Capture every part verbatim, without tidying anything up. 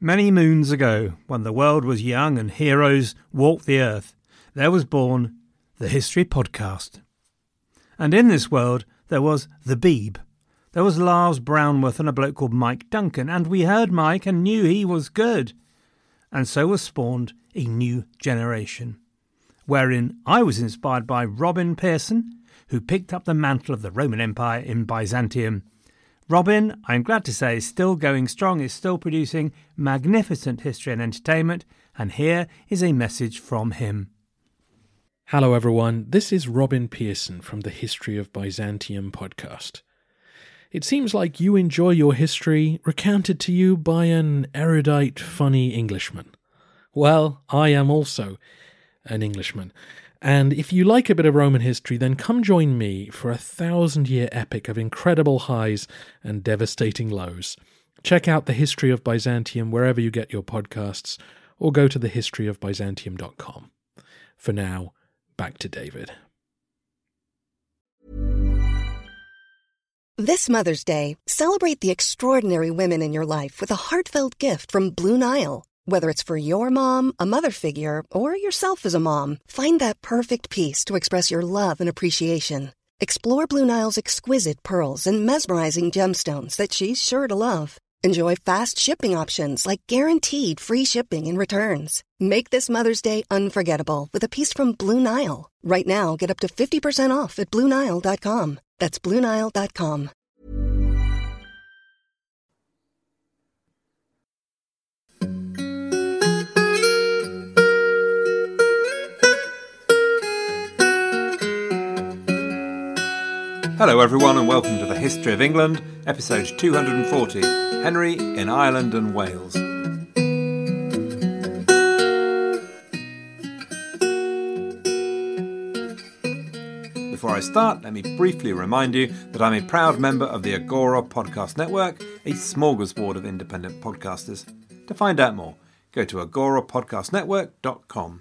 Many moons ago, when the world was young and heroes walked the earth, there was born the History Podcast. And in this world, there was the Beeb. There was Lars Brownworth and a bloke called Mike Duncan, and we heard Mike and knew he was good. And so was spawned a new generation, wherein I was inspired by Robin Pearson, who picked up the mantle of the Roman Empire in Byzantium. Robin, I'm glad to say, is still going strong, is still producing magnificent history and entertainment, and here is a message from him. Hello everyone, this is Robin Pearson from the History of Byzantium podcast. It seems like you enjoy your history recounted to you by an erudite, funny Englishman. Well, I am also an Englishman. And if you like a bit of Roman history, then come join me for a thousand-year epic of incredible highs and devastating lows. Check out The History of Byzantium wherever you get your podcasts, or go to the history of byzantium dot com. For now, back to David. This Mother's Day, celebrate the extraordinary women in your life with a heartfelt gift from Blue Nile. Whether it's for your mom, a mother figure, or yourself as a mom, find that perfect piece to express your love and appreciation. Explore Blue Nile's exquisite pearls and mesmerizing gemstones that she's sure to love. Enjoy fast shipping options like guaranteed free shipping and returns. Make this Mother's Day unforgettable with a piece from Blue Nile. Right now, get up to fifty percent off at blue nile dot com. That's blue nile dot com. Hello everyone and welcome to the History of England, episode two hundred forty, Henry in Ireland and Wales. Before I start, let me briefly remind you that I'm a proud member of the Agora Podcast Network, a smorgasbord of independent podcasters. To find out more, go to agora podcast network dot com.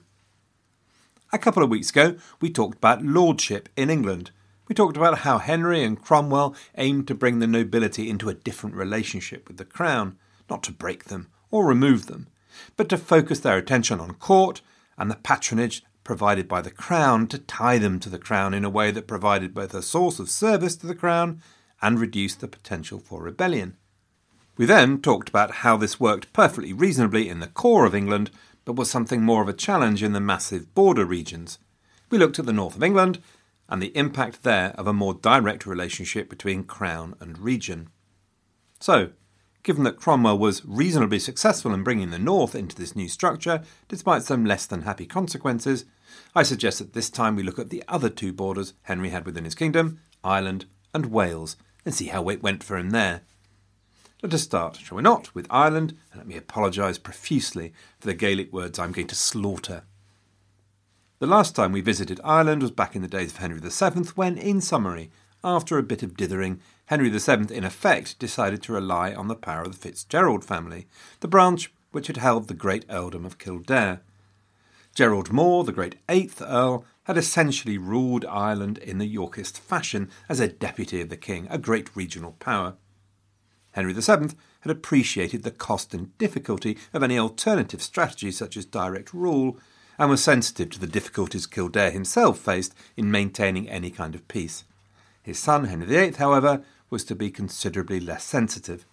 A couple of weeks ago, we talked about lordship in England. We talked about how Henry and Cromwell aimed to bring the nobility into a different relationship with the crown, not to break them or remove them, but to focus their attention on court and the patronage provided by the crown to tie them to the crown in a way that provided both a source of service to the crown and reduced the potential for rebellion. We then talked about how this worked perfectly reasonably in the core of England, but was something more of a challenge in the massive border regions. We looked at the north of England and the impact there of a more direct relationship between crown and region. So, given that Cromwell was reasonably successful in bringing the north into this new structure, despite some less than happy consequences, I suggest that this time we look at the other two borders Henry had within his kingdom, Ireland and Wales, and see how it went for him there. Let us start, shall we not, with Ireland, and let me apologise profusely for the Gaelic words I'm going to slaughter. The last time we visited Ireland was back in the days of Henry the Seventh, when, in summary, after a bit of dithering, Henry the Seventh in effect decided to rely on the power of the Fitzgerald family, the branch which had held the great earldom of Kildare. Gerald More, the great eighth Earl, had essentially ruled Ireland in the Yorkist fashion as a deputy of the king, a great regional power. Henry the Seventh had appreciated the cost and difficulty of any alternative strategy such as direct rule, and was sensitive to the difficulties Kildare himself faced in maintaining any kind of peace. His son, Henry the Eighth, however, was to be considerably less sensitive.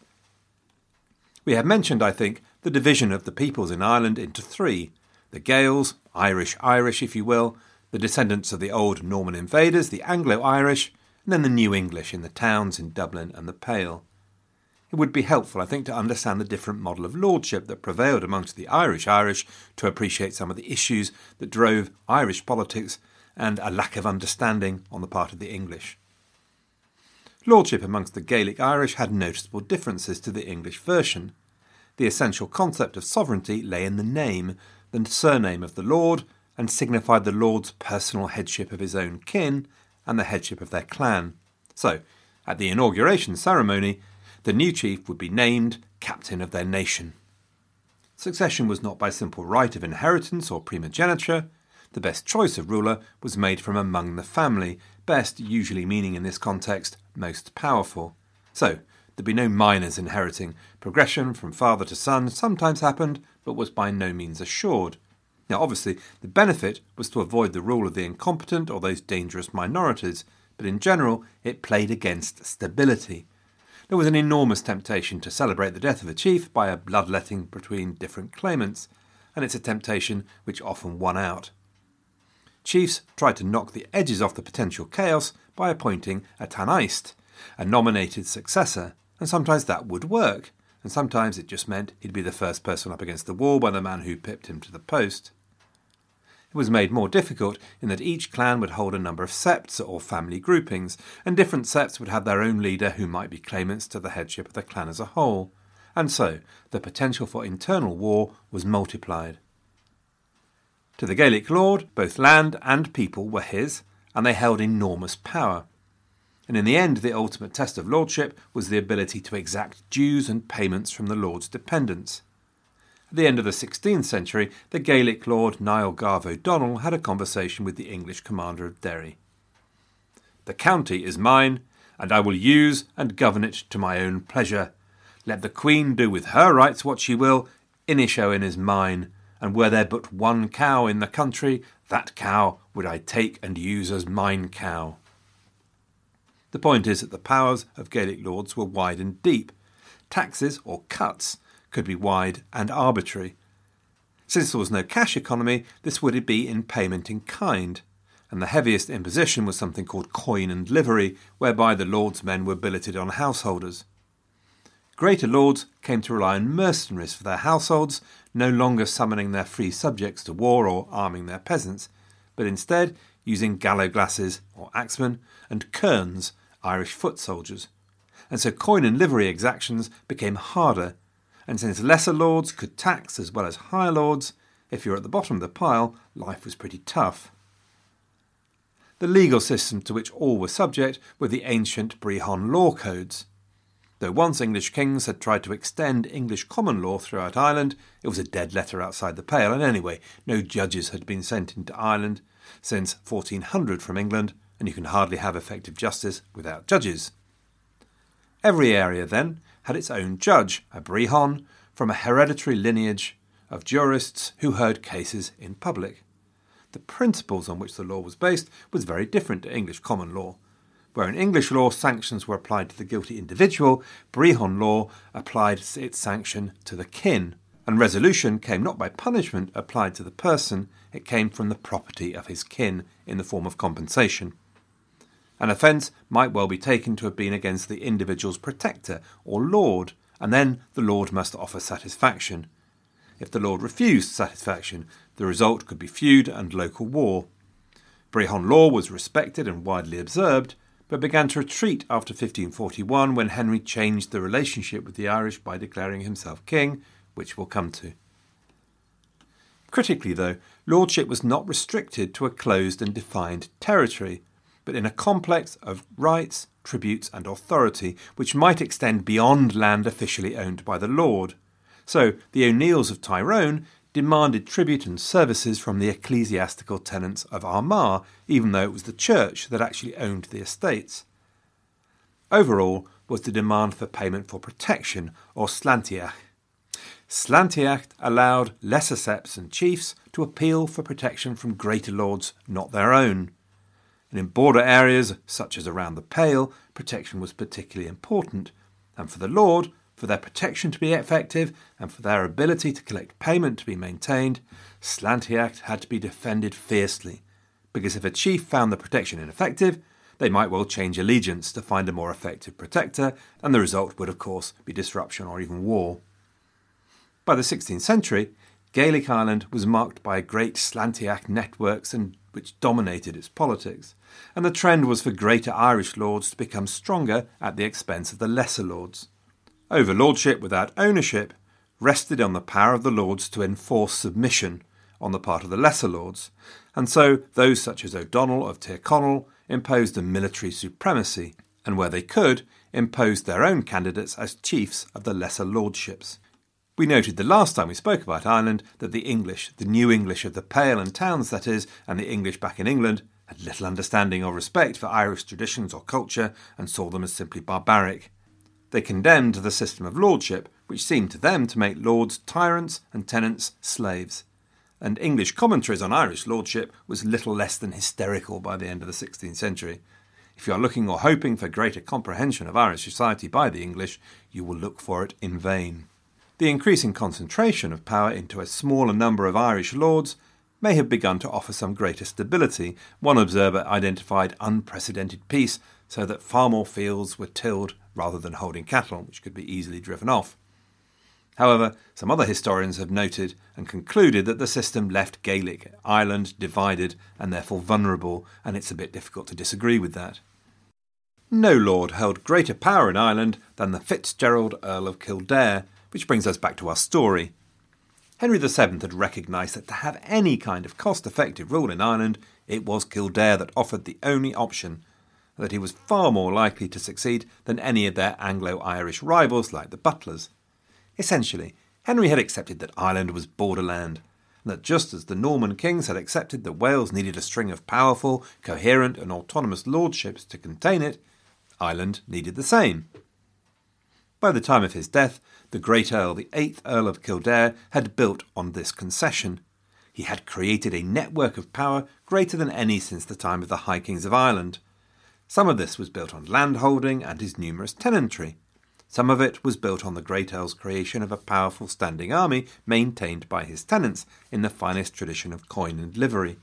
We have mentioned, I think, the division of the peoples in Ireland into three: the Gaels, Irish-Irish if you will, the descendants of the old Norman invaders, the Anglo-Irish, and then the New English in the towns in Dublin and the Pale. It would be helpful, I think, to understand the different model of lordship that prevailed amongst the Irish-Irish to appreciate some of the issues that drove Irish politics and a lack of understanding on the part of the English. Lordship amongst the Gaelic Irish had noticeable differences to the English version. The essential concept of sovereignty lay in the name, the surname of the lord, and signified the lord's personal headship of his own kin and the headship of their clan. So, at the inauguration ceremony, the new chief would be named captain of their nation. Succession was not by simple right of inheritance or primogeniture. The best choice of ruler was made from among the family, best usually meaning in this context most powerful. So, there'd be no minors inheriting. Progression from father to son sometimes happened, but was by no means assured. Now, obviously, the benefit was to avoid the rule of the incompetent or those dangerous minorities, but in general, it played against stability. There was an enormous temptation to celebrate the death of a chief by a bloodletting between different claimants, and it's a temptation which often won out. Chiefs tried to knock the edges off the potential chaos by appointing a Tanaist, a nominated successor, and sometimes that would work, and sometimes it just meant he'd be the first person up against the wall by the man who pipped him to the post. It was made more difficult in that each clan would hold a number of septs or family groupings, and different septs would have their own leader who might be claimants to the headship of the clan as a whole, and so the potential for internal war was multiplied. To the Gaelic lord, both land and people were his, and they held enormous power. And in the end, the ultimate test of lordship was the ability to exact dues and payments from the lord's dependents. At the end of the sixteenth century, the Gaelic lord Niall Garve O'Donnell had a conversation with the English commander of Derry. "The county is mine, and I will use and govern it to my own pleasure. Let the Queen do with her rights what she will. Inishowen is mine, and were there but one cow in the country, that cow would I take and use as mine cow." The point is that the powers of Gaelic lords were wide and deep. Taxes, or cuts, could be wide and arbitrary. Since there was no cash economy, this would be in payment in kind, and the heaviest imposition was something called coin and livery, whereby the lord's men were billeted on householders. Greater lords came to rely on mercenaries for their households, no longer summoning their free subjects to war or arming their peasants, but instead using gallowglasses, or axemen, and kerns, Irish foot soldiers. And so coin and livery exactions became harder, and since lesser lords could tax as well as higher lords, if you were at the bottom of the pile, life was pretty tough. The legal system to which all were subject were the ancient Brehon law codes. Though once English kings had tried to extend English common law throughout Ireland, it was a dead letter outside the pale, and anyway, no judges had been sent into Ireland since fourteen hundred from England, and you can hardly have effective justice without judges. Every area, then, had its own judge, a brehon, from a hereditary lineage of jurists who heard cases in public. The principles on which the law was based was very different to English common law. Where in English law sanctions were applied to the guilty individual, brehon law applied its sanction to the kin, and resolution came not by punishment applied to the person, it came from the property of his kin in the form of compensation. An offence might well be taken to have been against the individual's protector or lord, and then the lord must offer satisfaction. If the lord refused satisfaction, the result could be feud and local war. Brehon law was respected and widely observed, but began to retreat after fifteen forty-one when Henry changed the relationship with the Irish by declaring himself king, which we'll come to. Critically, though, lordship was not restricted to a closed and defined territory, but in a complex of rights, tributes and authority, which might extend beyond land officially owned by the lord. So the O'Neills of Tyrone demanded tribute and services from the ecclesiastical tenants of Armagh, even though it was the church that actually owned the estates. Overall was the demand for payment for protection, or slantiach. Slantiach allowed lesser septs and chiefs to appeal for protection from greater lords not their own. And in border areas, such as around the Pale, protection was particularly important, and for the lord, for their protection to be effective and for their ability to collect payment to be maintained, Slantiacht had to be defended fiercely, because if a chief found the protection ineffective, they might well change allegiance to find a more effective protector, and the result would of course be disruption or even war. By the sixteenth century, Gaelic Ireland was marked by great Slantiacht networks and which dominated its politics, and the trend was for greater Irish lords to become stronger at the expense of the lesser lords. Overlordship without ownership rested on the power of the lords to enforce submission on the part of the lesser lords, and so those such as O'Donnell of Tyrconnell imposed a military supremacy, and where they could, imposed their own candidates as chiefs of the lesser lordships. We noted the last time we spoke about Ireland that the English, the New English of the Pale and towns that is, and the English back in England, had little understanding or respect for Irish traditions or culture and saw them as simply barbaric. They condemned the system of lordship, which seemed to them to make lords tyrants and tenants slaves. And English commentaries on Irish lordship was little less than hysterical by the end of the sixteenth century. If you are looking or hoping for greater comprehension of Irish society by the English, you will look for it in vain. The increasing concentration of power into a smaller number of Irish lords may have begun to offer some greater stability. One observer identified unprecedented peace, so that far more fields were tilled rather than holding cattle, which could be easily driven off. However, some other historians have noted and concluded that the system left Gaelic Ireland divided and therefore vulnerable, and it's a bit difficult to disagree with that. No lord held greater power in Ireland than the Fitzgerald Earl of Kildare, which brings us back to our story. Henry the Seventh had recognised that to have any kind of cost-effective rule in Ireland, it was Kildare that offered the only option, and that he was far more likely to succeed than any of their Anglo-Irish rivals like the Butlers. Essentially, Henry had accepted that Ireland was borderland, and that just as the Norman kings had accepted that Wales needed a string of powerful, coherent and autonomous lordships to contain it, Ireland needed the same. By the time of his death, the great Earl, the eighth Earl of Kildare, had built on this concession. He had created a network of power greater than any since the time of the High Kings of Ireland. Some of this was built on landholding and his numerous tenantry. Some of it was built on the great Earl's creation of a powerful standing army maintained by his tenants in the finest tradition of coin and livery.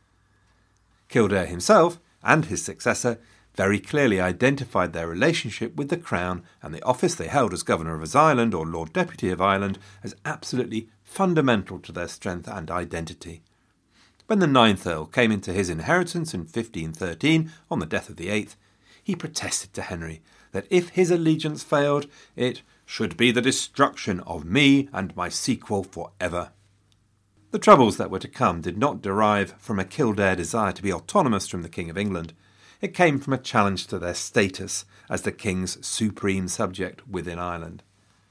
Kildare himself, and his successor, very clearly identified their relationship with the Crown and the office they held as Governor of his Island or Lord Deputy of Ireland as absolutely fundamental to their strength and identity. When the ninth Earl came into his inheritance in fifteen thirteen on the death of the eighth, he protested to Henry that if his allegiance failed, it should be the destruction of me and my sequel for ever. The troubles that were to come did not derive from a Kildare desire to be autonomous from the King of England. It came from a challenge to their status as the king's supreme subject within Ireland.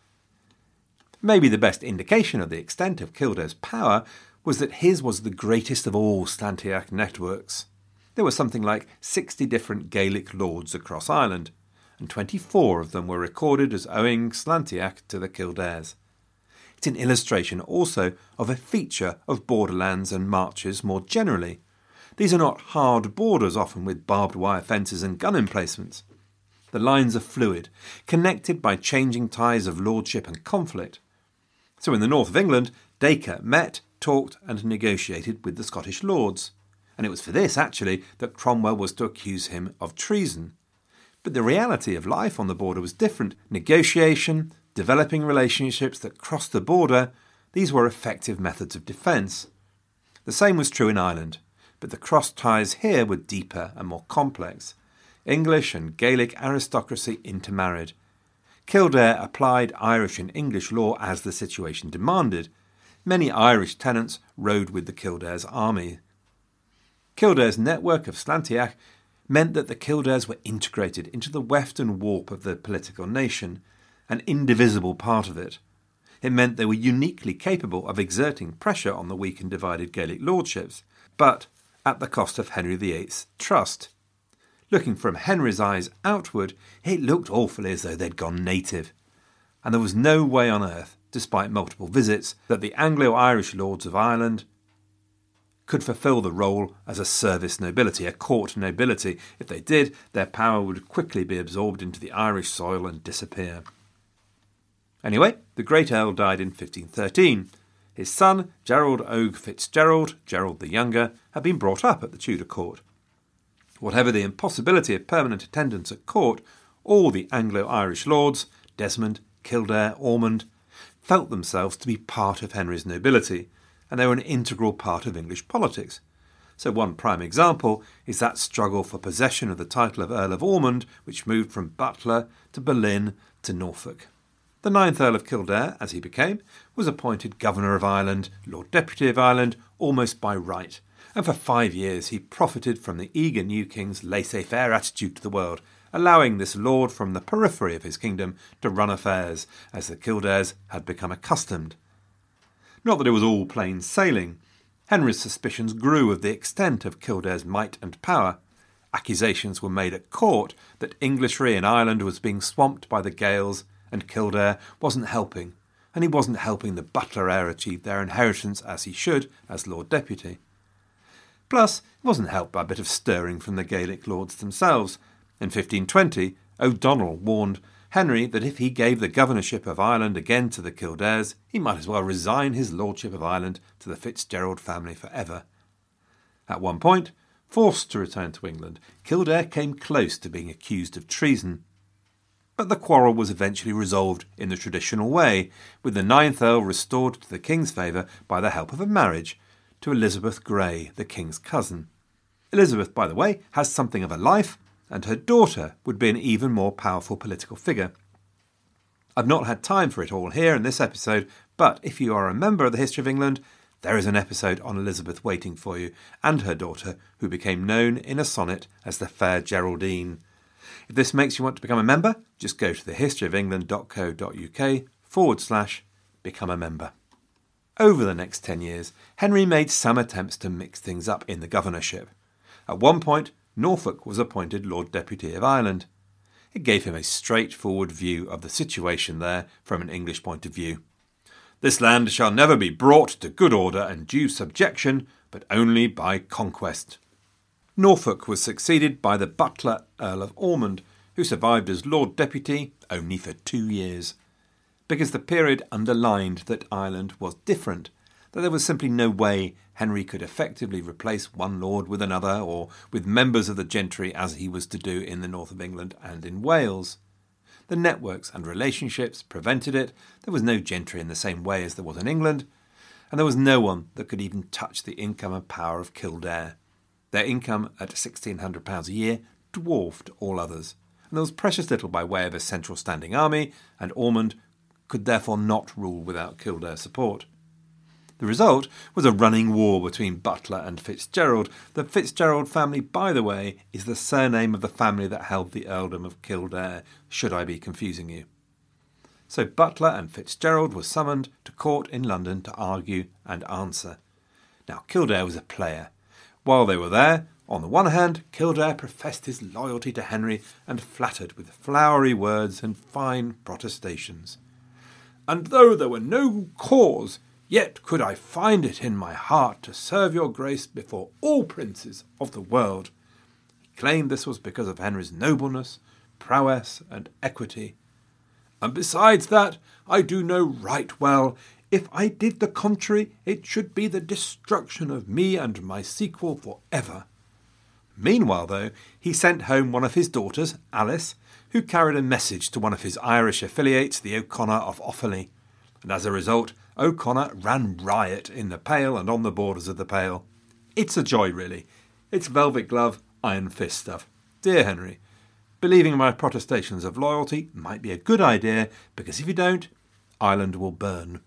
Maybe the best indication of the extent of Kildare's power was that his was the greatest of all Slantiac networks. There were something like sixty different Gaelic lords across Ireland, and twenty-four of them were recorded as owing Slantiac to the Kildares. It's an illustration also of a feature of borderlands and marches more generally. These are not hard borders, often with barbed wire fences and gun emplacements. The lines are fluid, connected by changing ties of lordship and conflict. So in the north of England, Dacre met, talked and negotiated with the Scottish lords. And it was for this, actually, that Cromwell was to accuse him of treason. But the reality of life on the border was different. Negotiation, developing relationships that crossed the border, these were effective methods of defence. The same was true in Ireland. But the cross ties here were deeper and more complex. English and Gaelic aristocracy intermarried. Kildare applied Irish and English law as the situation demanded. Many Irish tenants rode with the Kildare's army. Kildare's network of Slantiac meant that the Kildares were integrated into the weft and warp of the political nation, an indivisible part of it. It meant they were uniquely capable of exerting pressure on the weak and divided Gaelic lordships, but at the cost of Henry the Eighth's trust. Looking from Henry's eyes outward, it looked awfully as though they'd gone native. And there was no way on earth, despite multiple visits, that the Anglo-Irish lords of Ireland could fulfil the role as a service nobility, a court nobility. If they did, their power would quickly be absorbed into the Irish soil and disappear. Anyway, the great Earl died in fifteen thirteen. His son, Gerald Oge Fitzgerald, Gerald the Younger, had been brought up at the Tudor court. Whatever the impossibility of permanent attendance at court, all the Anglo-Irish lords, Desmond, Kildare, Ormond, felt themselves to be part of Henry's nobility, and they were an integral part of English politics. So one prime example is that struggle for possession of the title of Earl of Ormond, which moved from Butler to Boleyn to Norfolk. The ninth Earl of Kildare, as he became, was appointed Governor of Ireland, Lord Deputy of Ireland, almost by right, and for five years he profited from the eager new king's laissez-faire attitude to the world, allowing this lord from the periphery of his kingdom to run affairs, as the Kildares had become accustomed. Not that it was all plain sailing. Henry's suspicions grew of the extent of Kildare's might and power. Accusations were made at court that Englishry in Ireland was being swamped by the Gaels, and Kildare wasn't helping, and he wasn't helping the Butler heir achieve their inheritance as he should as Lord Deputy. Plus, he wasn't helped by a bit of stirring from the Gaelic lords themselves. In fifteen twenty, O'Donnell warned Henry that if he gave the governorship of Ireland again to the Kildares, he might as well resign his lordship of Ireland to the Fitzgerald family forever. At one point, forced to return to England, Kildare came close to being accused of treason. But the quarrel was eventually resolved in the traditional way, with the ninth Earl restored to the King's favour by the help of a marriage to Elizabeth Grey, the King's cousin. Elizabeth, by the way, has something of a life, and her daughter would be an even more powerful political figure. I've not had time for it all here in this episode, but if you are a member of the History of England, there is an episode on Elizabeth waiting for you, and her daughter, who became known in a sonnet as the Fair Geraldine. If this makes you want to become a member, just go to thehistoryofengland.co.uk forward slash become a member. Over the next ten years, Henry made some attempts to mix things up in the governorship. At one point, Norfolk was appointed Lord Deputy of Ireland. It gave him a straightforward view of the situation there from an English point of view. This land shall never be brought to good order and due subjection, but only by conquest. Norfolk was succeeded by the Butler Earl of Ormond, who survived as Lord Deputy only for two years. Because the period underlined that Ireland was different, that there was simply no way Henry could effectively replace one lord with another or with members of the gentry as he was to do in the north of England and in Wales. The networks and relationships prevented it. There was no gentry in the same way as there was in England, and there was no one that could even touch the income and power of Kildare. Their income at sixteen hundred pounds a year dwarfed all others, and there was precious little by way of a central standing army, and Ormond could therefore not rule without Kildare support. The result was a running war between Butler and Fitzgerald. The Fitzgerald family, by the way, is the surname of the family that held the earldom of Kildare, should I be confusing you. So Butler and Fitzgerald were summoned to court in London to argue and answer. Now, Kildare was a player. While they were there, on the one hand, Kildare professed his loyalty to Henry and flattered with flowery words and fine protestations. And though there were no cause, yet could I find it in my heart to serve your grace before all princes of the world. He claimed this was because of Henry's nobleness, prowess, and equity. And besides that, I do know right well, if I did the contrary, it should be the destruction of me and my sequel for ever. Meanwhile, though, he sent home one of his daughters, Alice, who carried a message to one of his Irish affiliates, the O'Connor of Offaly, and as a result, O'Connor ran riot in the Pale and on the borders of the Pale. It's a joy, really. It's velvet glove, iron fist stuff. Dear Henry, believing my protestations of loyalty might be a good idea, because if you don't, Ireland will burn.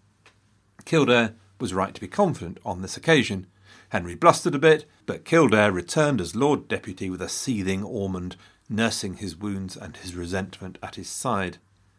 Kildare was right to be confident on this occasion. Henry blustered a bit, but Kildare returned as Lord Deputy with a seething Ormond, nursing his wounds and his resentment at his side.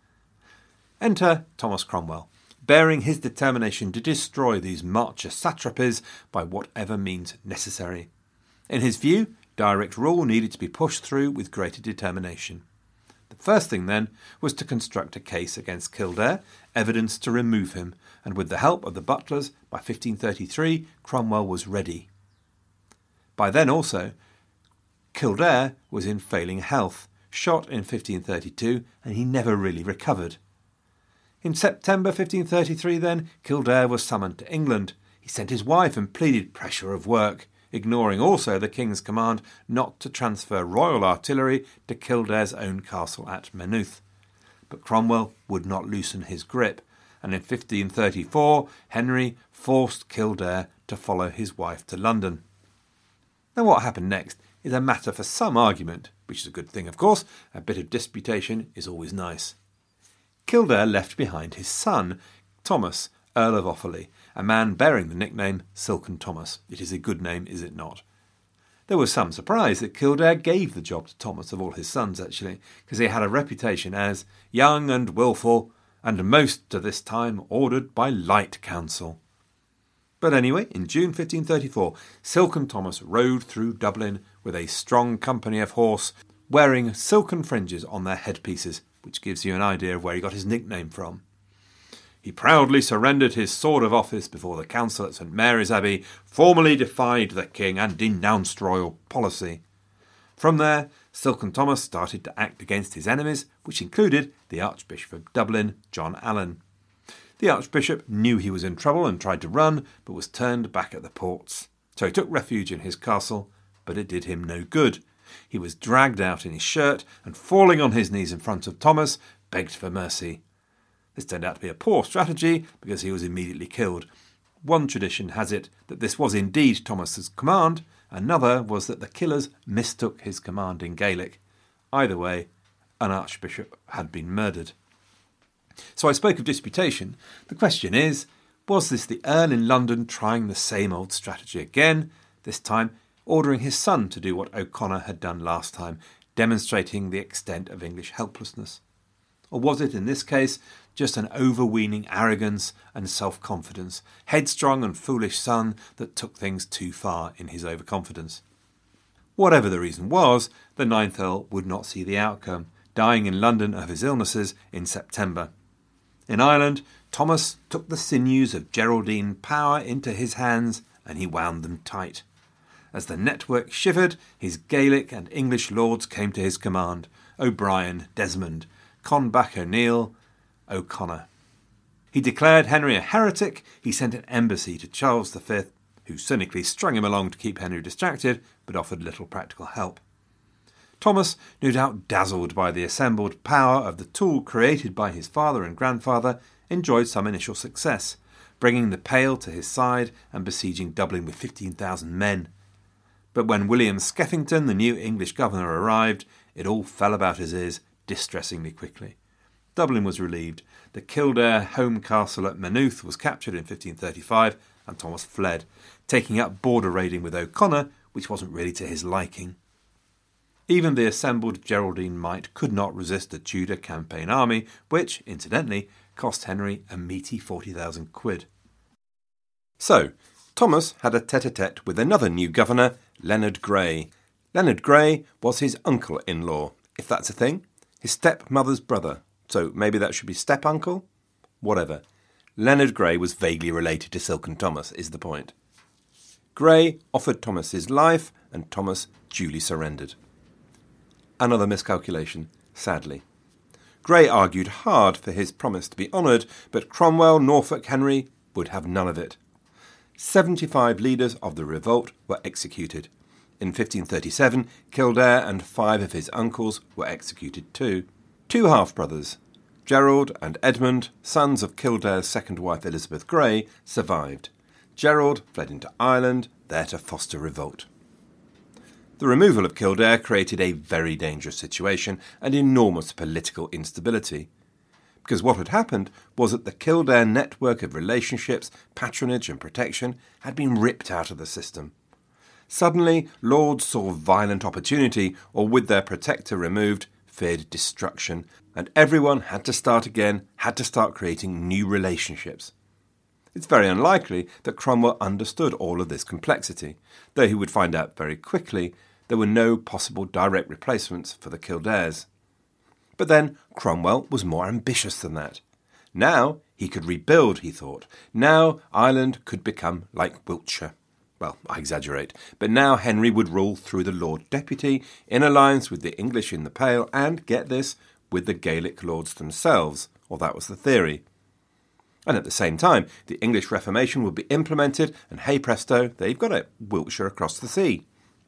Enter Thomas Cromwell, bearing his determination to destroy these Marcher satrapies by whatever means necessary. In his view, direct rule needed to be pushed through with greater determination. The first thing, then, was to construct a case against Kildare, evidence to remove him, and with the help of the Butlers, by fifteen thirty-three, Cromwell was ready. By then also, Kildare was in failing health, shot in fifteen thirty-two, and he never really recovered. In September fifteen thirty-three, then, Kildare was summoned to England. He sent his wife and pleaded pressure of work, ignoring also the King's command not to transfer royal artillery to Kildare's own castle at Maynooth. But Cromwell would not loosen his grip, and in fifteen thirty-four Henry forced Kildare to follow his wife to London. Now what happened next is a matter for some argument, which is a good thing, of course. A bit of disputation is always nice. Kildare left behind his son, Thomas, Earl of Offaly, a man bearing the nickname Silken Thomas. It is a good name, is it not? There was some surprise that Kildare gave the job to Thomas of all his sons, actually, because he had a reputation as young and wilful, and most to this time ordered by light counsel. But anyway, in June fifteen thirty-four, Silken Thomas rode through Dublin with a strong company of horse, wearing silken fringes on their headpieces, which gives you an idea of where he got his nickname from. He proudly surrendered his sword of office before the council at St Mary's Abbey, formally defied the king and denounced royal policy. From there, Silken Thomas started to act against his enemies, which included the Archbishop of Dublin, John Allen. The Archbishop knew he was in trouble and tried to run, but was turned back at the ports. So he took refuge in his castle, but it did him no good. He was dragged out in his shirt and, falling on his knees in front of Thomas, begged for mercy. This turned out to be a poor strategy because he was immediately killed. One tradition has it that this was indeed Thomas's command, another was that the killers mistook his command in Gaelic. Either way, an archbishop had been murdered. So I spoke of disputation. The question is, was this the Earl in London trying the same old strategy again, this time ordering his son to do what O'Connor had done last time, demonstrating the extent of English helplessness? Or was it, in this case, just an overweening arrogance and self-confidence, headstrong and foolish son that took things too far in his overconfidence? Whatever the reason was, the ninth Earl would not see the outcome, dying in London of his illnesses in September. In Ireland, Thomas took the sinews of Geraldine power into his hands and he wound them tight. As the network shivered, his Gaelic and English lords came to his command: O'Brien, Desmond, Conbac O'Neill, O'Connor. He declared Henry a heretic. He sent an embassy to Charles the Fifth, who cynically strung him along to keep Henry distracted, but offered little practical help. Thomas, no doubt dazzled by the assembled power of the tool created by his father and grandfather, enjoyed some initial success, bringing the Pale to his side and besieging Dublin with fifteen thousand men. But when William Skeffington, the new English governor, arrived, it all fell about his ears distressingly quickly. Dublin was relieved. The Kildare home castle at Maynooth was captured in fifteen thirty-five, and Thomas fled, taking up border raiding with O'Connor, which wasn't really to his liking. Even the assembled Geraldine might could not resist the Tudor campaign army, which, incidentally, cost Henry a meaty forty thousand quid. So, Thomas had a tete-a-tete with another new governor, Leonard Grey. Leonard Grey was his uncle-in-law, if that's a thing, his stepmother's brother. So maybe that should be step-uncle? Whatever. Leonard Grey was vaguely related to Silken Thomas, is the point. Grey offered Thomas his life, and Thomas duly surrendered. Another miscalculation, sadly. Grey argued hard for his promise to be honoured, but Cromwell, Norfolk, Henry would have none of it. Seventy-five leaders of the revolt were executed. In fifteen thirty-seven, Kildare and five of his uncles were executed too. Two half-brothers, Gerald and Edmund, sons of Kildare's second wife Elizabeth Grey, survived. Gerald fled into Ireland, there to foster revolt. The removal of Kildare created a very dangerous situation and enormous political instability. Because what had happened was that the Kildare network of relationships, patronage and protection had been ripped out of the system. Suddenly, lords saw violent opportunity, or with their protector removed, feared destruction, and everyone had to start again, had to start creating new relationships. It's very unlikely that Cromwell understood all of this complexity, though he would find out very quickly there were no possible direct replacements for the Kildares. But then Cromwell was more ambitious than that. Now he could rebuild, he thought. Now Ireland could become like Wiltshire. Well, I exaggerate, but now Henry would rule through the Lord Deputy, in alliance with the English in the Pale, and, get this, with the Gaelic lords themselves, or that was the theory. And at the same time, the English Reformation would be implemented, and hey presto, there you've got it, Wiltshire across the sea.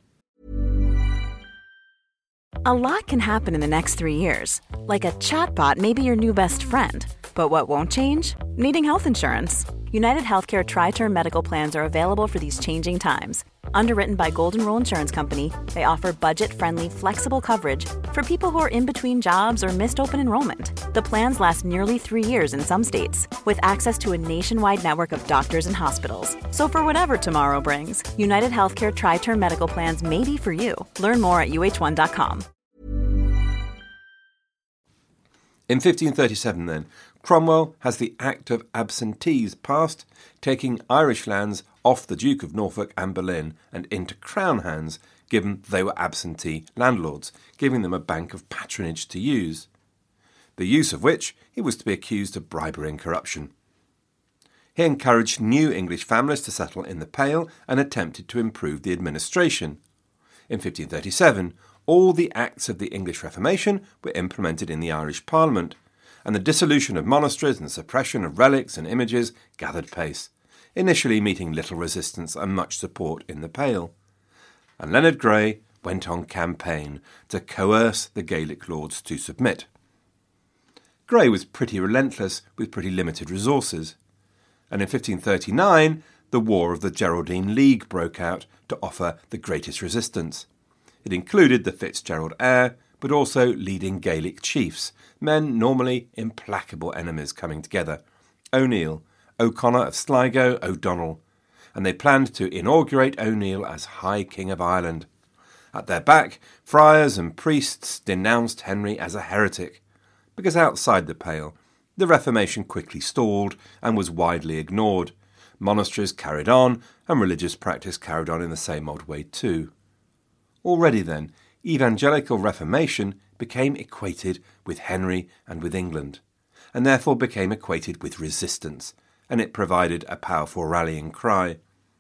A lot can happen in the next three years. Like a chatbot may be your new best friend. But what won't change? Needing health insurance. United Healthcare Tri-Term Medical Plans are available for these changing times. Underwritten by Golden Rule Insurance Company, they offer budget-friendly, flexible coverage for people who are in between jobs or missed open enrollment. The plans last nearly three years in some states, with access to a nationwide network of doctors and hospitals. So for whatever tomorrow brings, United Healthcare Tri-Term Medical Plans may be for you. Learn more at U H one dot com. In fifteen thirty-seven, then, Cromwell has the Act of Absentees passed, taking Irish lands off the Duke of Norfolk and Boleyn and into Crown hands, given they were absentee landlords, giving them a bank of patronage to use, the use of which he was to be accused of bribery and corruption. He encouraged new English families to settle in the Pale and attempted to improve the administration. In fifteen thirty-seven, all the acts of the English Reformation were implemented in the Irish Parliament, and the dissolution of monasteries and suppression of relics and images gathered pace, initially meeting little resistance and much support in the Pale. And Leonard Grey went on campaign to coerce the Gaelic lords to submit. Grey was pretty relentless with pretty limited resources, and in fifteen thirty-nine the War of the Geraldine League broke out to offer the greatest resistance. It included the Fitzgerald heir, but also leading Gaelic chiefs, men normally implacable enemies coming together, O'Neill, O'Connor of Sligo, O'Donnell, and they planned to inaugurate O'Neill as High King of Ireland. At their back, friars and priests denounced Henry as a heretic, because outside the Pale, the Reformation quickly stalled and was widely ignored. Monasteries carried on, and religious practice carried on in the same old way too. Already then, evangelical Reformation became equated with Henry and with England, and therefore became equated with resistance, and it provided a powerful rallying cry.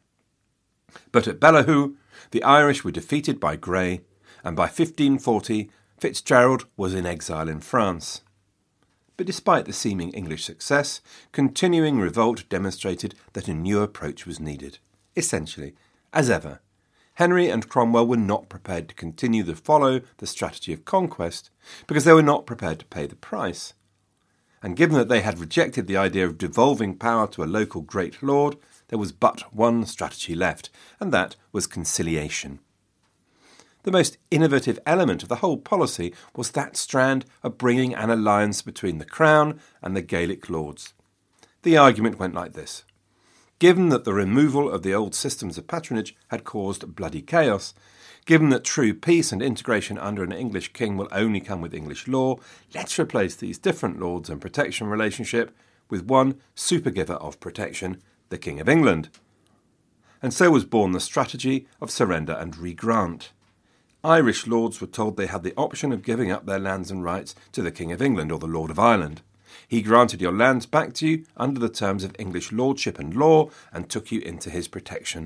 But at Bellahoe, the Irish were defeated by Grey, and by fifteen forty Fitzgerald was in exile in France. But despite the seeming English success, continuing revolt demonstrated that a new approach was needed. Essentially, as ever, Henry and Cromwell were not prepared to continue to follow the strategy of conquest because they were not prepared to pay the price. And given that they had rejected the idea of devolving power to a local great lord, there was but one strategy left, and that was conciliation. The most innovative element of the whole policy was that strand of bringing an alliance between the Crown and the Gaelic lords. The argument went like this. Given that the removal of the old systems of patronage had caused bloody chaos, given that true peace and integration under an English king will only come with English law, let's replace these different lords and protection relationship with one supergiver of protection, the King of England. And so was born the strategy of surrender and regrant. Irish lords were told they had the option of giving up their lands and rights to the King of England or the Lord of Ireland. He granted your lands back to you under the terms of English lordship and law and took you into his protection.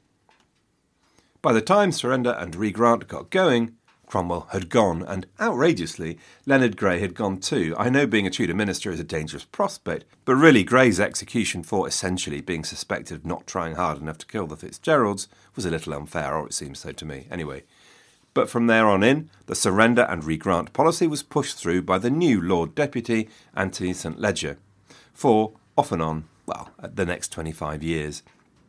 By the time surrender and regrant got going, Cromwell had gone, and outrageously, Leonard Grey had gone too. I know being a Tudor minister is a dangerous prospect, but really Grey's execution for essentially being suspected of not trying hard enough to kill the Fitzgeralds was a little unfair, or it seems so to me. Anyway, but from there on in, the surrender and regrant policy was pushed through by the new Lord Deputy, Anthony Saint Leger, for, off and on, well, the next twenty-five years.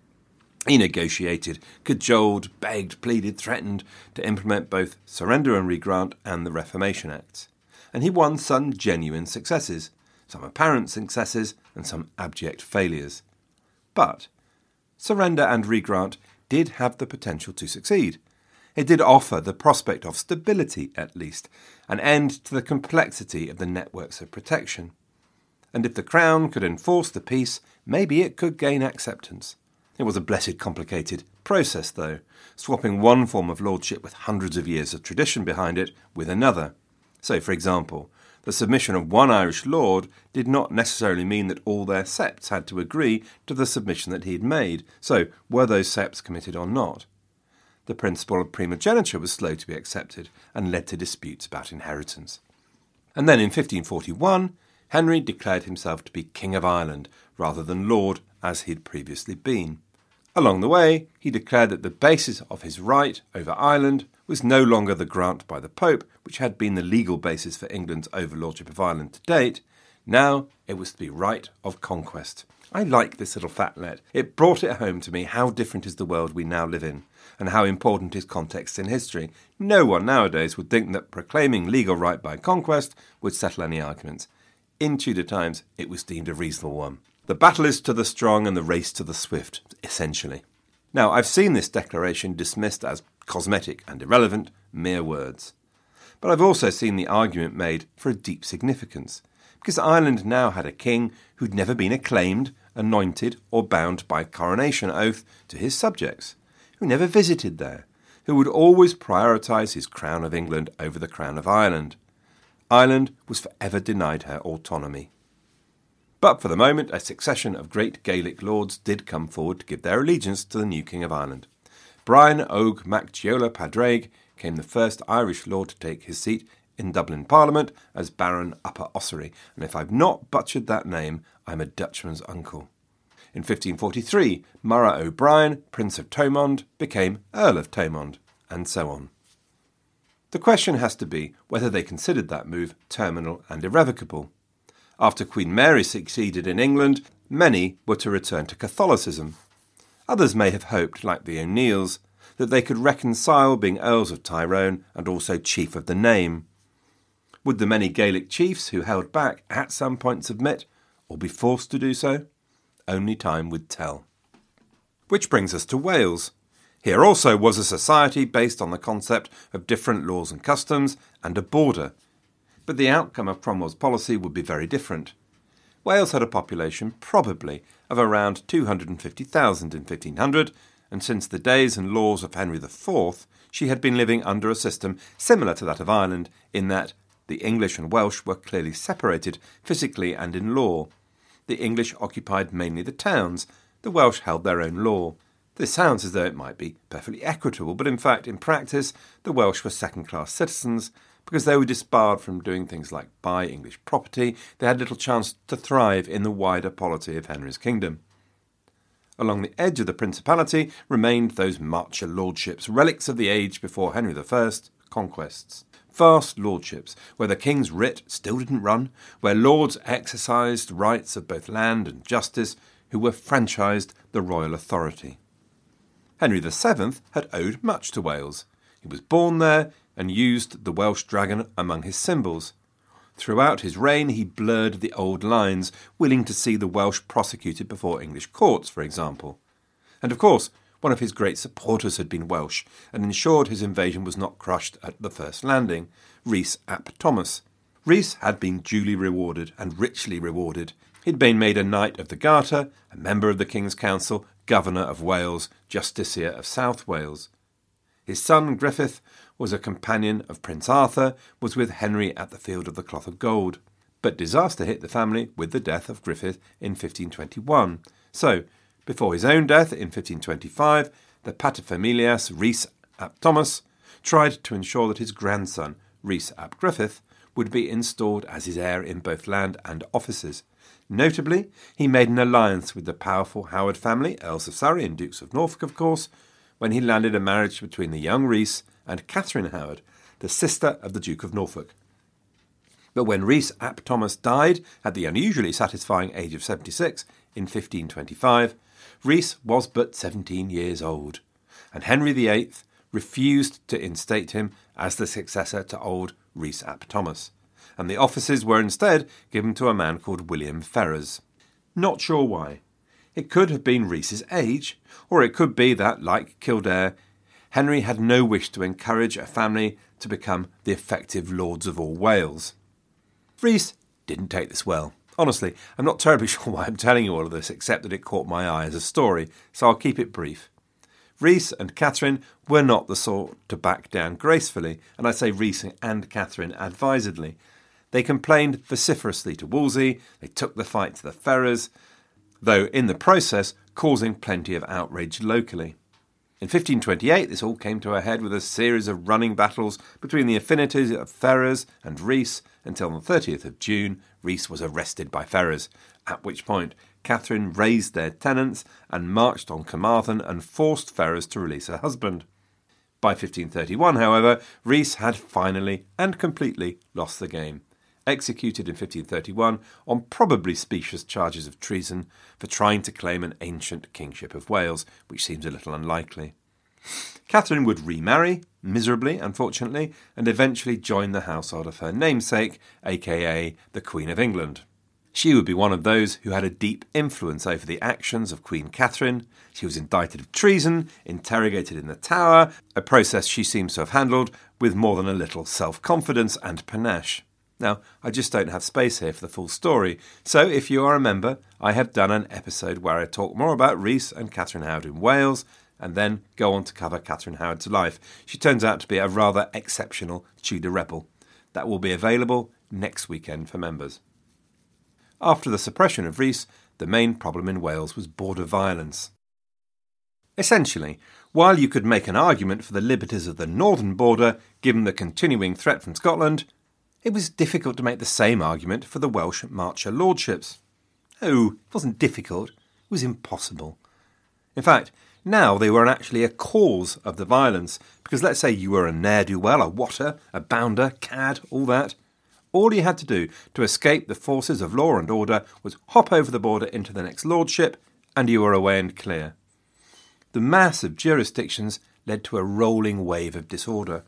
He negotiated, cajoled, begged, pleaded, threatened to implement both surrender and regrant and the Reformation Acts. And he won some genuine successes, some apparent successes and some abject failures. But surrender and regrant did have the potential to succeed. It did offer the prospect of stability, at least, an end to the complexity of the networks of protection. And if the Crown could enforce the peace, maybe it could gain acceptance. It was a blessed complicated process, though, swapping one form of lordship with hundreds of years of tradition behind it with another. So, for example, the submission of one Irish lord did not necessarily mean that all their septs had to agree to the submission that he had made. So, were those septs committed or not? The principle of primogeniture was slow to be accepted and led to disputes about inheritance. And then in fifteen forty-one, Henry declared himself to be King of Ireland rather than Lord as he had previously been. Along the way, he declared that the basis of his right over Ireland was no longer the grant by the Pope, which had been the legal basis for England's overlordship of Ireland to date. Now it was to be right of conquest. I like this little fatlet. It brought it home to me how different is the world we now live in, and how important is context in history. No one nowadays would think that proclaiming legal right by conquest would settle any arguments. In Tudor times, it was deemed a reasonable one. The battle is to the strong and the race to the swift, essentially. Now, I've seen this declaration dismissed as cosmetic and irrelevant, mere words. But I've also seen the argument made for a deep significance, because Ireland now had a king who'd never been acclaimed, anointed, or bound by coronation oath to his subjects, who never visited there, who would always prioritise his Crown of England over the Crown of Ireland. Ireland was forever denied her autonomy. But for the moment, a succession of great Gaelic lords did come forward to give their allegiance to the new King of Ireland. Brian Og mac Geola Padraig came the first Irish lord to take his seat in Dublin Parliament as Baron Upper Ossory, and if I've not butchered that name, I'm a Dutchman's uncle. In fifteen forty-three, Murragh O'Brien, Prince of Thomond, became Earl of Thomond, and so on. The question has to be whether they considered that move terminal and irrevocable. After Queen Mary succeeded in England, many were to return to Catholicism. Others may have hoped, like the O'Neills, that they could reconcile being Earls of Tyrone and also Chief of the Name. Would the many Gaelic chiefs who held back at some point submit, or be forced to do so? Only time would tell. Which brings us to Wales. Here also was a society based on the concept of different laws and customs and a border. But the outcome of Cromwell's policy would be very different. Wales had a population, probably, of around two hundred fifty thousand in fifteen hundred, and since the days and laws of Henry the Fourth, she had been living under a system similar to that of Ireland, in that the English and Welsh were clearly separated physically and in law. The English occupied mainly the towns, the Welsh held their own law. This sounds as though it might be perfectly equitable, but in fact, in practice, the Welsh were second-class citizens. Because they were disbarred from doing things like buy English property, they had little chance to thrive in the wider polity of Henry's kingdom. Along the edge of the principality remained those marcher lordships, relics of the age before Henry the First, conquests. Vast lordships, where the king's writ still didn't run, where lords exercised rights of both land and justice, who were franchised the royal authority. Henry the Seventh had owed much to Wales. He was born there and used the Welsh dragon among his symbols. Throughout his reign he blurred the old lines, willing to see the Welsh prosecuted before English courts, for example. And of course, one of his great supporters had been Welsh, and ensured his invasion was not crushed at the first landing, Rhys ap Thomas. Rhys had been duly rewarded, and richly rewarded. He'd been made a Knight of the Garter, a member of the King's Council, Governor of Wales, Justiciar of South Wales. His son Griffith was a companion of Prince Arthur, was with Henry at the Field of the Cloth of Gold. But disaster hit the family with the death of Griffith in fifteen twenty-one. So, before his own death in fifteen twenty-five, the paterfamilias Rhys ap Thomas tried to ensure that his grandson, Rhys ap Griffith, would be installed as his heir in both land and offices. Notably, he made an alliance with the powerful Howard family, Earls of Surrey and Dukes of Norfolk, of course, when he landed a marriage between the young Rhys and Catherine Howard, the sister of the Duke of Norfolk. But when Rhys ap Thomas died at the unusually satisfying age of seventy-six in fifteen twenty-five, Rhys was but seventeen years old, and Henry the Eighth refused to instate him as the successor to old Rhys ap Thomas, and the offices were instead given to a man called William Ferrers. Not sure why. It could have been Rhys's age, or it could be that, like Kildare, Henry had no wish to encourage a family to become the effective lords of all Wales. Rhys didn't take this well. Honestly, I'm not terribly sure why I'm telling you all of this, except that it caught my eye as a story, so I'll keep it brief. Rhys and Catherine were not the sort to back down gracefully, and I say Rhys and Catherine advisedly. They complained vociferously to Wolsey, they took the fight to the Ferrers, though in the process causing plenty of outrage locally. In fifteen twenty-eight, this all came to a head with a series of running battles between the affinities of Ferrers and Rhys, until on the thirtieth of June, Rhys was arrested by Ferrers, at which point Catherine raised their tenants and marched on Carmarthen and forced Ferrers to release her husband. By fifteen thirty-one, however, Rhys had finally and completely lost the game, executed in fifteen thirty-one on probably specious charges of treason for trying to claim an ancient kingship of Wales, which seems a little unlikely. Catherine would remarry, miserably, unfortunately, and eventually join the household of her namesake, aka the Queen of England. She would be one of those who had a deep influence over the actions of Queen Catherine. She was indicted of treason, interrogated in the Tower, a process she seems to have handled with more than a little self-confidence and panache. Now, I just don't have space here for the full story, so if you are a member, I have done an episode where I talk more about Rhys and Catherine Howard in Wales, and then go on to cover Catherine Howard's life. She turns out to be a rather exceptional Tudor rebel. That will be available next weekend for members. After the suppression of Rhys, the main problem in Wales was border violence. Essentially, while you could make an argument for the liberties of the northern border given the continuing threat from Scotland, it was difficult to make the same argument for the Welsh Marcher lordships. Oh, it wasn't difficult, it was impossible. In fact, now they were actually a cause of the violence, because let's say you were a ne'er-do-well, a wotter, a bounder, cad, all that. All you had to do to escape the forces of law and order was hop over the border into the next lordship, and you were away and clear. The mass of jurisdictions led to a rolling wave of disorder.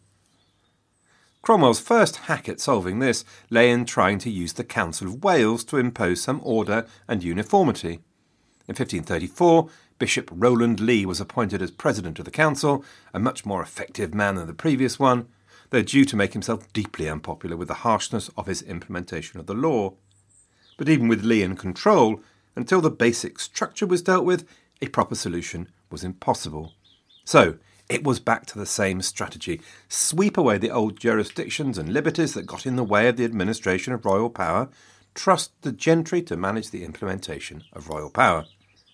Cromwell's first hack at solving this lay in trying to use the Council of Wales to impose some order and uniformity. In fifteen thirty-four, Bishop Rowland Lee was appointed as president of the council, a much more effective man than the previous one, though due to make himself deeply unpopular with the harshness of his implementation of the law. But even with Lee in control, until the basic structure was dealt with, a proper solution was impossible. So, it was back to the same strategy. Sweep away the old jurisdictions and liberties that got in the way of the administration of royal power. Trust the gentry to manage the implementation of royal power.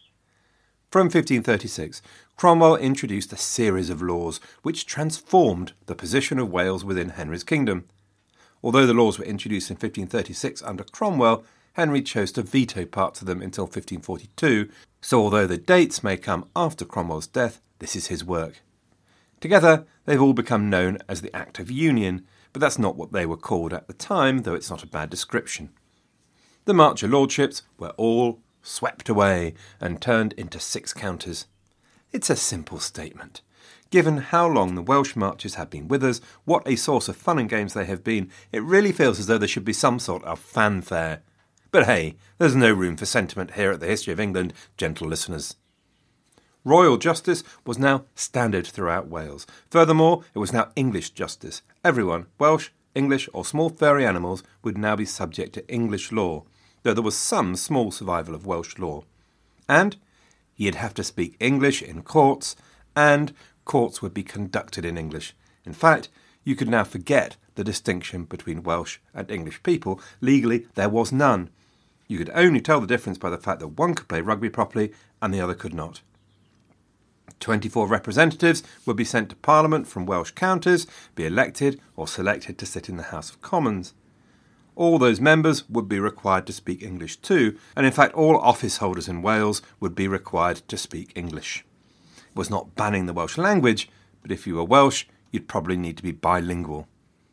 From fifteen thirty-six, Cromwell introduced a series of laws which transformed the position of Wales within Henry's kingdom. Although the laws were introduced in fifteen thirty-six under Cromwell, Henry chose to veto parts of them until fifteen forty-two, so although the dates may come after Cromwell's death, this is his work. Together, they've all become known as the Act of Union, but that's not what they were called at the time, though it's not a bad description. The Marcher lordships were all swept away and turned into six counties. It's a simple statement. Given how long the Welsh Marches have been with us, what a source of fun and games they have been, it really feels as though there should be some sort of fanfare. But hey, there's no room for sentiment here at the History of England, gentle listeners. Royal justice was now standard throughout Wales. Furthermore, it was now English justice. Everyone, Welsh, English or small furry animals, would now be subject to English law, though there was some small survival of Welsh law. And you'd have to speak English in courts, and courts would be conducted in English. In fact, you could now forget the distinction between Welsh and English people. Legally, there was none. You could only tell the difference by the fact that one could play rugby properly and the other could not. twenty-four representatives would be sent to Parliament from Welsh counties, be elected or selected to sit in the House of Commons. All those members would be required to speak English too, and in fact all office holders in Wales would be required to speak English. It was not banning the Welsh language, but if you were Welsh, you'd probably need to be bilingual.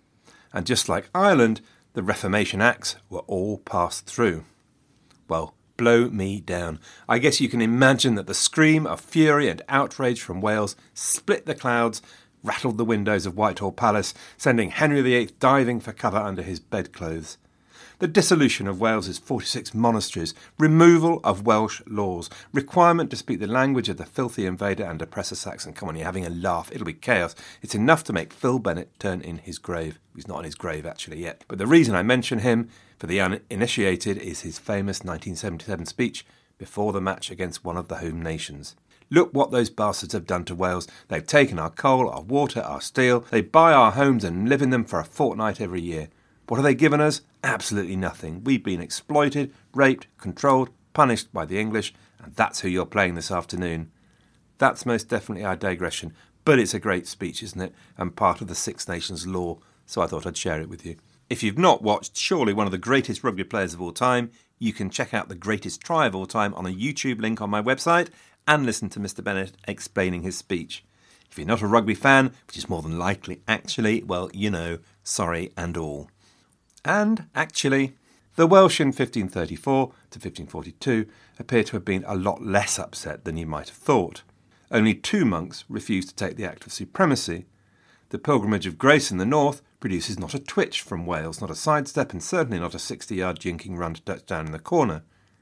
And just like Ireland, the Reformation Acts were all passed through. Well, blow me down. I guess you can imagine that the scream of fury and outrage from Wales split the clouds, rattled the windows of Whitehall Palace, sending Henry the Eighth diving for cover under his bedclothes. The dissolution of Wales's forty-six monasteries, removal of Welsh laws, requirement to speak the language of the filthy invader and oppressor Saxon. Come on, you're having a laugh. It'll be chaos. It's enough to make Phil Bennett turn in his grave. He's not in his grave actually yet. But the reason I mention him, for the uninitiated, is his famous nineteen seventy-seven speech before the match against one of the home nations. Look what those bastards have done to Wales. They've taken our coal, our water, our steel. They buy our homes and live in them for a fortnight every year. What have they given us? Absolutely nothing. We've been exploited, raped, controlled, punished by the English, and that's who you're playing this afternoon. That's most definitely our digression, but it's a great speech, isn't it? And part of the Six Nations law, so I thought I'd share it with you. If you've not watched surely one of the greatest rugby players of all time, you can check out the greatest try of all time on a YouTube link on my website and listen to Mister Bennett explaining his speech. If you're not a rugby fan, which is more than likely actually, well, you know, sorry and all. And, actually, the Welsh in fifteen thirty-four to fifteen forty-two appear to have been a lot less upset than you might have thought. Only two monks refused to take the Act of Supremacy. The Pilgrimage of Grace in the north produces not a twitch from Wales, not a sidestep, and certainly not a sixty-yard jinking run to touchdown in the corner.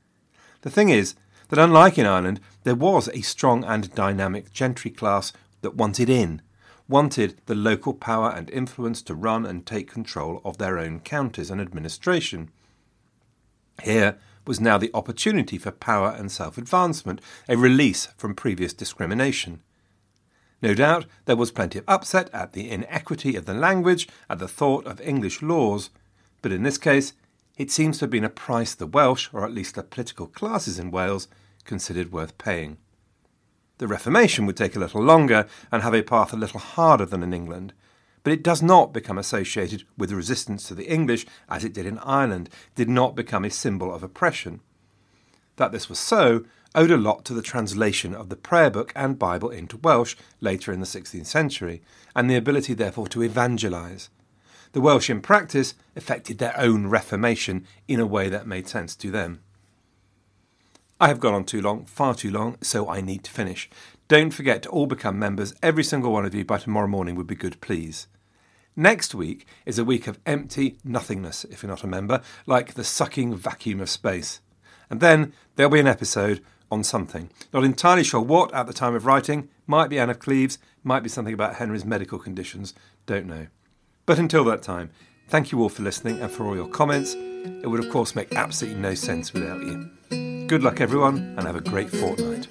The thing is that unlike in Ireland, there was a strong and dynamic gentry class that wanted in, wanted the local power and influence to run and take control of their own counties and administration. Here was now the opportunity for power and self-advancement, a release from previous discrimination. No doubt there was plenty of upset at the inequity of the language, at the thought of English laws, but in this case it seems to have been a price the Welsh, or at least the political classes in Wales, considered worth paying. The Reformation would take a little longer and have a path a little harder than in England, but it does not become associated with resistance to the English as it did in Ireland, did not become a symbol of oppression. That this was so owed a lot to the translation of the prayer book and Bible into Welsh later in the sixteenth century, and the ability therefore to evangelise. The Welsh in practice effected their own Reformation in a way that made sense to them. I have gone on too long, far too long, so I need to finish. Don't forget to all become members, every single one of you, by tomorrow morning would be good, please. Next week is a week of empty nothingness, if you're not a member, like the sucking vacuum of space. And then there'll be an episode on something. Not entirely sure what at the time of writing. Might be Anne of Cleves, might be something about Henry's medical conditions. Don't know. But until that time, thank you all for listening and for all your comments. It would of course make absolutely no sense without you. Good luck everyone, and have a great fortnight.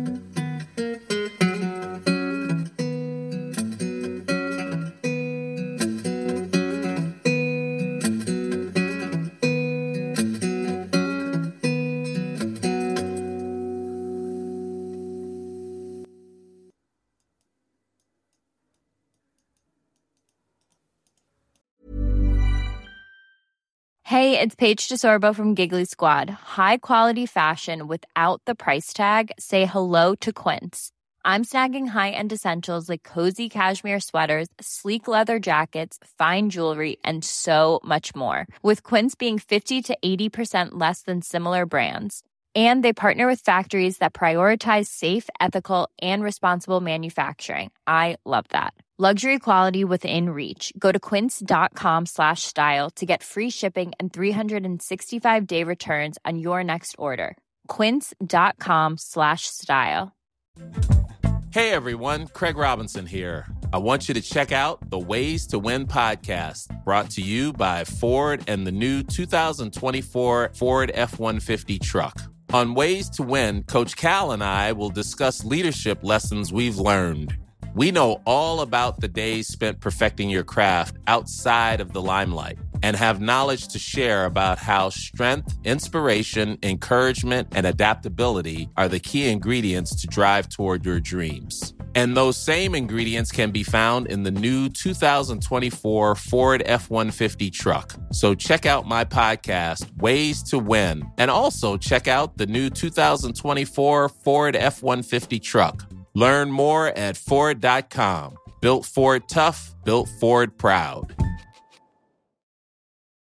Hey, it's Paige DeSorbo from Giggly Squad. High quality fashion without the price tag. Say hello to Quince. I'm snagging high-end essentials like cozy cashmere sweaters, sleek leather jackets, fine jewelry, and so much more. With Quince being fifty to eighty percent less than similar brands. And they partner with factories that prioritize safe, ethical, and responsible manufacturing. I love that. Luxury quality within reach. Go to quince.com slash style to get free shipping and three sixty-five day returns on your next order. Quince.com slash style. Hey everyone, Craig Robinson here. I want you to check out the Ways to Win podcast, brought to you by Ford and the new two thousand twenty-four Ford F one fifty truck. On Ways to Win, Coach Cal and I will discuss leadership lessons we've learned. We know all about the days spent perfecting your craft outside of the limelight and have knowledge to share about how strength, inspiration, encouragement, and adaptability are the key ingredients to drive toward your dreams. And those same ingredients can be found in the new two thousand twenty-four Ford F one fifty truck. So check out my podcast, Ways to Win, and also check out the new two thousand twenty-four Ford F one fifty truck. Learn more at Ford dot com. Built Ford tough, built Ford proud.